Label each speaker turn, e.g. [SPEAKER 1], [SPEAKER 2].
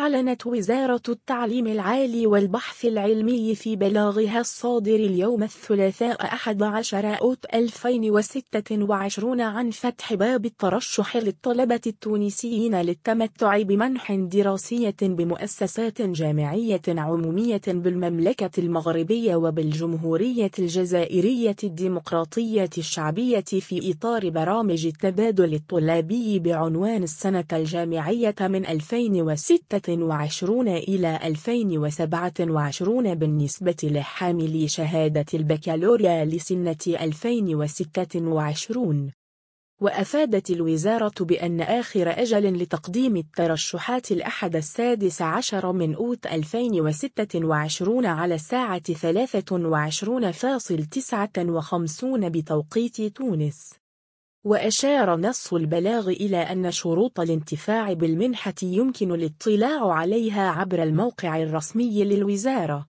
[SPEAKER 1] أعلنت وزارة التعليم العالي والبحث العلمي في بلاغها الصادر اليوم الثلاثاء 11 أوت 2026 عن فتح باب الترشح للطلبة التونسيين للتمتع بمنح دراسية بمؤسسات جامعية عمومية بالمملكة المغربية وبالجمهورية الجزائرية الديمقراطية الشعبية في إطار برامج التبادل الطلابي بعنوان السنة الجامعية من 2026 إلى 2027 بالنسبة لحاملي شهادة البكالوريا لسنة 2026. وأفادت الوزارة بأن آخر أجل لتقديم الترشحات 11 من أوت 2026 على الساعة 23:59 بتوقيت تونس. وأشار نص البلاغ إلى أن شروط الانتفاع بالمنحة يمكن الاطلاع عليها عبر الموقع الرسمي للوزارة.